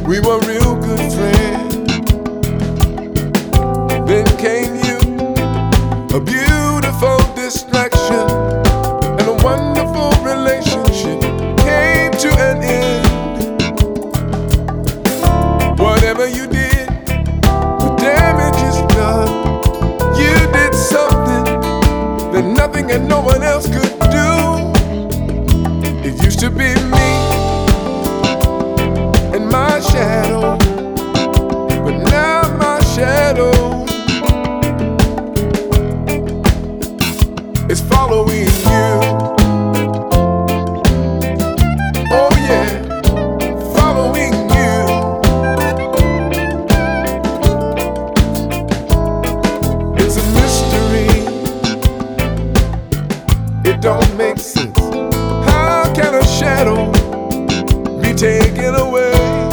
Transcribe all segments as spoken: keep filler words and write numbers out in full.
We were real good friends. Then came you, a beautiful distraction, and a wonderful relationship came to an end. Whatever you did, the damage is done. You did something that nothing and no one else could do. It used to be me and my shadow, but now my shadow is following you. Oh yeah, following you. It's a mystery, it don't make sense. How can a shadow be taken away?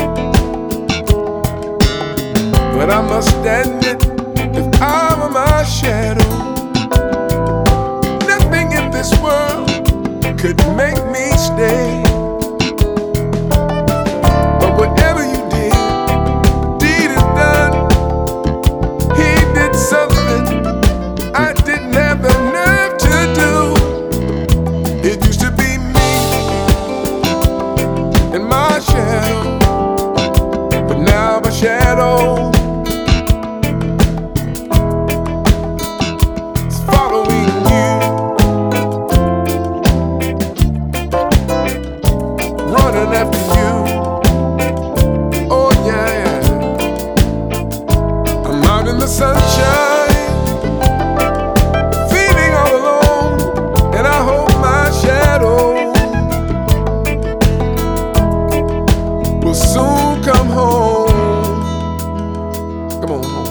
But I must admit, if I were my shadow, nothing in this world could make me stay. But whatever you did, deed is done. He did something I didn't have the nerve to do. It used to be me and my shadow, but now my shadow is following you, running after you. Oh yeah, I'm out in the sunshine, feeling all alone, and I hope my shadow will soon come home. Come on home.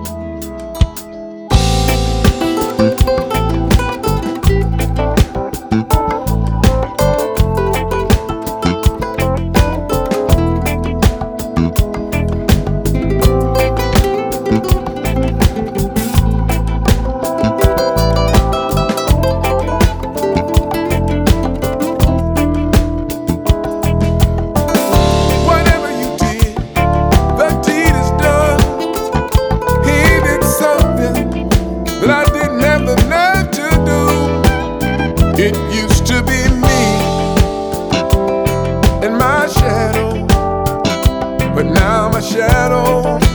Whatever you did, the deed is done. He did something that I didn't have the nerve to do. It used to be me and my shadow, but now my shadow